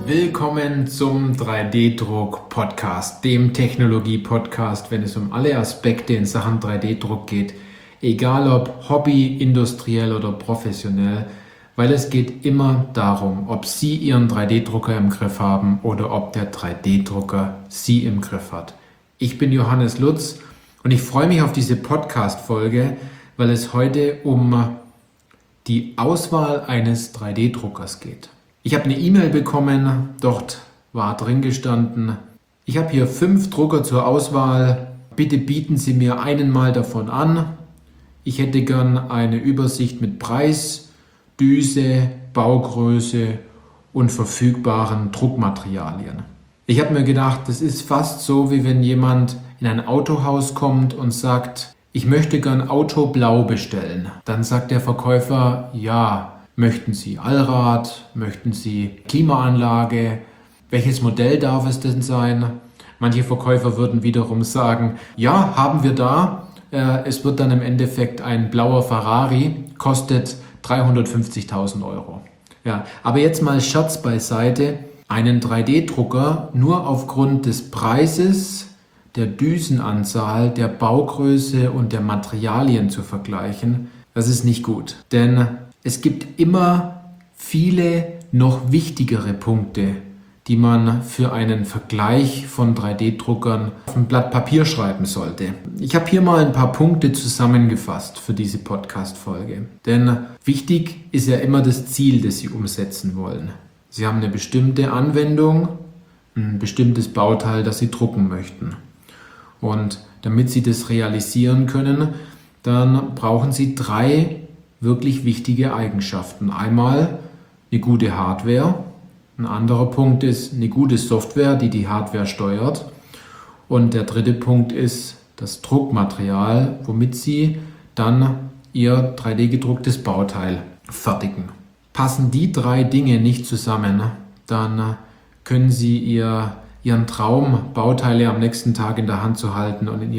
Willkommen zum 3D-Druck-Podcast, dem Technologie-Podcast, wenn es um alle Aspekte in Sachen 3D-Druck geht, egal ob Hobby, industriell oder professionell, weil es geht immer darum, ob Sie Ihren 3D-Drucker im Griff haben oder ob der 3D-Drucker Sie im Griff hat. Ich bin Johannes Lutz und ich freue mich auf diese Podcast-Folge, weil es heute um die Auswahl eines 3D-Druckers geht. Ich habe eine E-Mail bekommen, dort war drin gestanden, ich habe hier 5 Drucker zur Auswahl, bitte bieten Sie mir einen mal davon an. Ich hätte gern eine Übersicht mit Preis, Düse, Baugröße und verfügbaren Druckmaterialien. Ich habe mir gedacht, das ist fast so, wie wenn jemand in ein Autohaus kommt und sagt, ich möchte gern Autoblau bestellen. Dann sagt der Verkäufer, ja, möchten Sie Allrad? Möchten Sie Klimaanlage? Welches Modell darf es denn sein? Manche Verkäufer würden wiederum sagen, ja, haben wir da. Es wird dann im Endeffekt ein blauer Ferrari, kostet 350.000 Euro. Ja, aber jetzt mal Scherz beiseite. Einen 3D-Drucker nur aufgrund des Preises, der Düsenanzahl, der Baugröße und der Materialien zu vergleichen, das ist nicht gut. Denn es gibt immer viele noch wichtigere Punkte, die man für einen Vergleich von 3D-Druckern auf ein Blatt Papier schreiben sollte. Ich habe hier mal ein paar Punkte zusammengefasst für diese Podcast-Folge. Denn wichtig ist ja immer das Ziel, das Sie umsetzen wollen. Sie haben eine bestimmte Anwendung, ein bestimmtes Bauteil, das Sie drucken möchten. Und damit Sie das realisieren können, dann brauchen Sie 3 wirklich wichtige Eigenschaften. Einmal eine gute Hardware, ein anderer Punkt ist eine gute Software, die die Hardware steuert, und der dritte Punkt ist das Druckmaterial, womit Sie dann Ihr 3D-gedrucktes Bauteil fertigen. Passen die 3 Dinge nicht zusammen, dann können Sie Ihren Traum, Bauteile am nächsten Tag in der Hand zu halten und in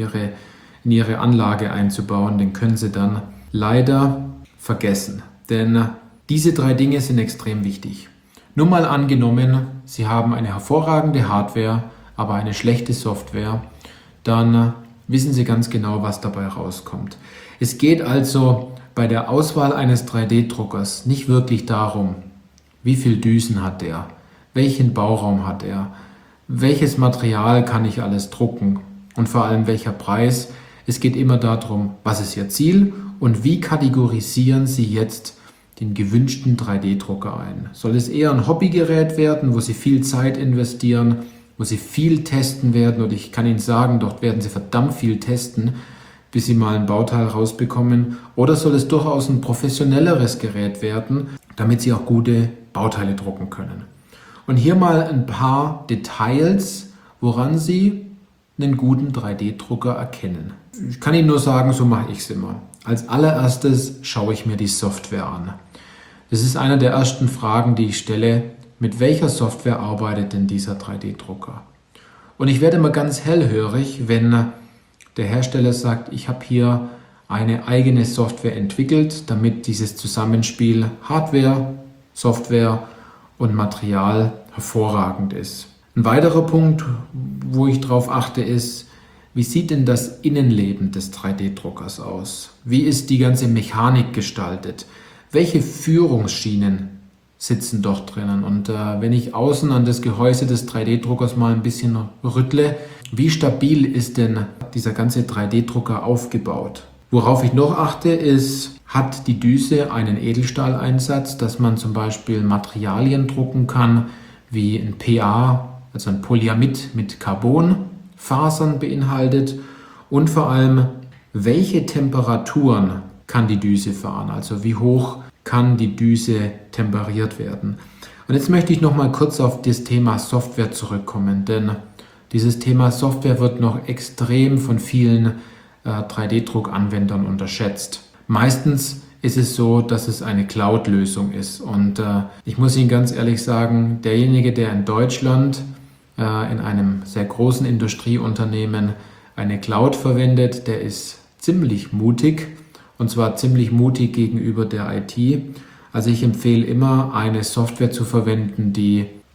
Ihre Anlage einzubauen, den können Sie dann leider vergessen. Denn diese 3 Dinge sind extrem wichtig. Nur mal angenommen, Sie haben eine hervorragende Hardware, aber eine schlechte Software, dann wissen Sie ganz genau, was dabei rauskommt. Es geht also bei der Auswahl eines 3D-Druckers nicht wirklich darum, wie viel Düsen hat er, welchen Bauraum hat er, welches Material kann ich alles drucken und vor allem welcher Preis. Es geht immer darum, was ist Ihr Ziel und wie kategorisieren Sie jetzt den gewünschten 3D-Drucker ein. Soll es eher ein Hobbygerät werden, wo Sie viel Zeit investieren, wo Sie viel testen werden, und ich kann Ihnen sagen, dort werden Sie verdammt viel testen, bis Sie mal ein Bauteil rausbekommen, oder soll es durchaus ein professionelleres Gerät werden, damit Sie auch gute Bauteile drucken können. Und hier mal ein paar Details, woran Sie einen guten 3D-Drucker erkennen. Ich kann Ihnen nur sagen, so mache ich es immer. Als allererstes schaue ich mir die Software an. Das ist eine der ersten Fragen, die ich stelle. Mit welcher Software arbeitet denn dieser 3D-Drucker? Und ich werde immer ganz hellhörig, wenn der Hersteller sagt, ich habe hier eine eigene Software entwickelt, damit dieses Zusammenspiel Hardware, Software und Material hervorragend ist. Ein weiterer Punkt, wo ich darauf achte, ist, wie sieht denn das Innenleben des 3D-Druckers aus? Wie ist die ganze Mechanik gestaltet? Welche Führungsschienen sitzen dort drinnen? Und wenn ich außen an das Gehäuse des 3D-Druckers mal ein bisschen rüttle, wie stabil ist denn dieser ganze 3D-Drucker aufgebaut? Worauf ich noch achte ist, hat die Düse einen Edelstahleinsatz, dass man zum Beispiel Materialien drucken kann, wie ein PA, also ein Polyamid mit Carbonfasern beinhaltet, und vor allem, welche Temperaturen kann die Düse fahren, also wie hoch kann die Düse temperiert werden. Und jetzt möchte ich noch mal kurz auf das Thema Software zurückkommen, denn dieses Thema Software wird noch extrem von vielen 3D-Druck-Anwendern unterschätzt. Meistens ist es so, dass es eine Cloud-Lösung ist, und ich muss Ihnen ganz ehrlich sagen, derjenige, der in Deutschland in einem sehr großen Industrieunternehmen eine Cloud verwendet, der ist ziemlich mutig, und zwar ziemlich mutig gegenüber der IT. Also ich empfehle immer, eine Software zu verwenden, die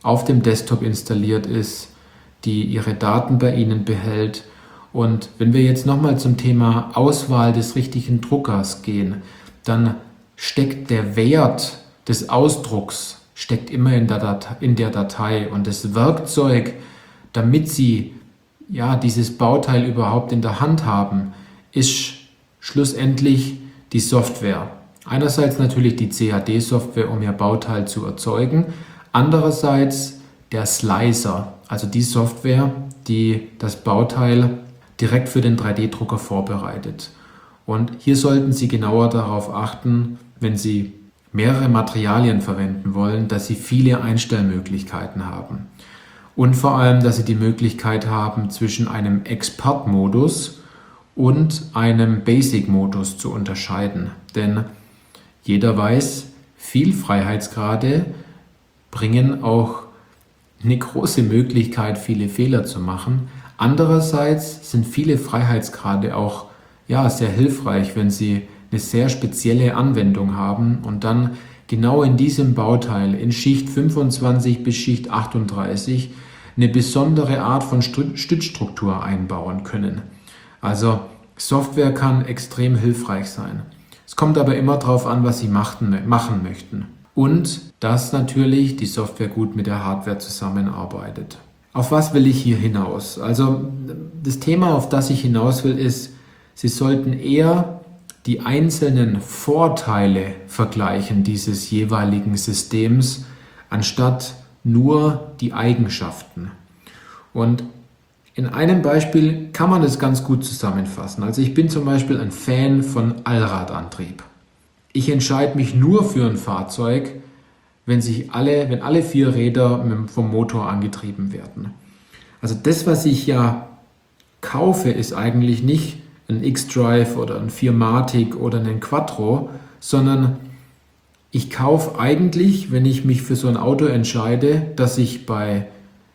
auf dem Desktop installiert ist, die Ihre Daten bei Ihnen behält. Und wenn wir jetzt nochmal zum Thema Auswahl des richtigen Druckers gehen, dann steckt der Wert des Ausdrucks immer in der Datei, und das Werkzeug, damit Sie dieses Bauteil überhaupt in der Hand haben, ist schlussendlich die Software. Einerseits natürlich die CAD-Software, um Ihr Bauteil zu erzeugen, andererseits der Slicer, also die Software, die das Bauteil direkt für den 3D-Drucker vorbereitet. Und hier sollten Sie genauer darauf achten, wenn Sie mehrere Materialien verwenden wollen, dass Sie viele Einstellmöglichkeiten haben. Und vor allem, dass Sie die Möglichkeit haben, zwischen einem Expert-Modus und einem Basic-Modus zu unterscheiden. Denn jeder weiß, viel Freiheitsgrade bringen auch eine große Möglichkeit, viele Fehler zu machen. Andererseits sind viele Freiheitsgrade auch sehr hilfreich, wenn Sie eine sehr spezielle Anwendung haben und dann genau in diesem Bauteil in Schicht 25 bis Schicht 38 eine besondere Art von Stützstruktur einbauen können. Also Software kann extrem hilfreich sein. Es kommt aber immer darauf an, was Sie machen möchten. Und dass natürlich die Software gut mit der Hardware zusammenarbeitet. Auf was will ich hier hinaus? Also das Thema, auf das ich hinaus will, ist, Sie sollten eher die einzelnen Vorteile vergleichen dieses jeweiligen Systems, anstatt nur die Eigenschaften. Und in einem Beispiel kann man das ganz gut zusammenfassen. Also ich bin zum Beispiel ein Fan von Allradantrieb. Ich entscheide mich nur für ein Fahrzeug, wenn alle 4 Räder vom Motor angetrieben werden. Also das, was ich ja kaufe, ist eigentlich nicht ein X-Drive oder ein 4MATIC oder einen Quattro, sondern ich kaufe eigentlich, wenn ich mich für so ein Auto entscheide, dass ich bei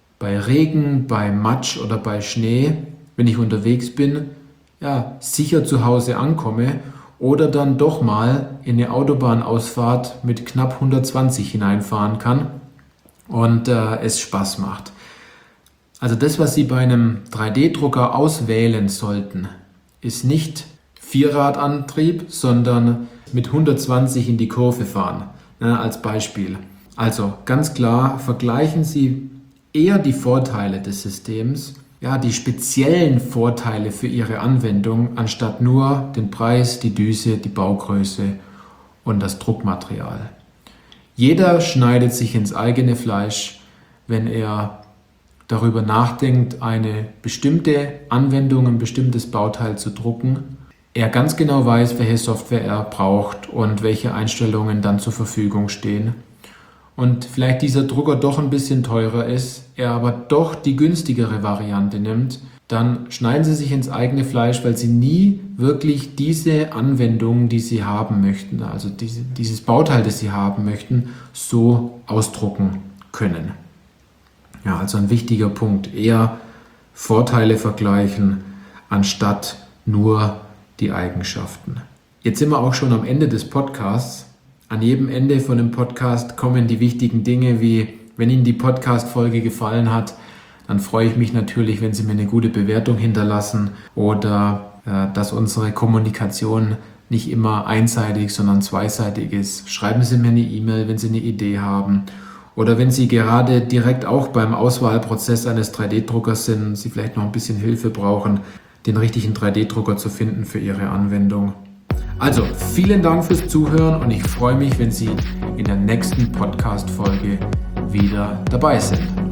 Regen, bei Matsch oder bei Schnee, wenn ich unterwegs bin, sicher zu Hause ankomme oder dann doch mal in eine Autobahnausfahrt mit knapp 120 hineinfahren kann und es Spaß macht. Also das, was Sie bei einem 3D-Drucker auswählen sollten, ist nicht Vierradantrieb, sondern mit 120 in die Kurve fahren, als Beispiel. Also ganz klar, vergleichen Sie eher die Vorteile des Systems, die speziellen Vorteile für Ihre Anwendung, anstatt nur den Preis, die Düse, die Baugröße und das Druckmaterial. Jeder schneidet sich ins eigene Fleisch, wenn er darüber nachdenkt, eine bestimmte Anwendung, ein bestimmtes Bauteil zu drucken, er ganz genau weiß, welche Software er braucht und welche Einstellungen dann zur Verfügung stehen. Und vielleicht dieser Drucker doch ein bisschen teurer ist, er aber doch die günstigere Variante nimmt, dann schneiden Sie sich ins eigene Fleisch, weil Sie nie wirklich diese Anwendung, die Sie haben möchten, also dieses Bauteil, das Sie haben möchten, so ausdrucken können. Ja, also ein wichtiger Punkt, eher Vorteile vergleichen, anstatt nur die Eigenschaften. Jetzt sind wir auch schon am Ende des Podcasts. An jedem Ende von dem Podcast kommen die wichtigen Dinge wie, wenn Ihnen die Podcast-Folge gefallen hat, dann freue ich mich natürlich, wenn Sie mir eine gute Bewertung hinterlassen oder dass unsere Kommunikation nicht immer einseitig, sondern zweiseitig ist. Schreiben Sie mir eine E-Mail, wenn Sie eine Idee haben. Oder wenn Sie gerade direkt auch beim Auswahlprozess eines 3D-Druckers sind, Sie vielleicht noch ein bisschen Hilfe brauchen, den richtigen 3D-Drucker zu finden für Ihre Anwendung. Also, vielen Dank fürs Zuhören und ich freue mich, wenn Sie in der nächsten Podcast-Folge wieder dabei sind.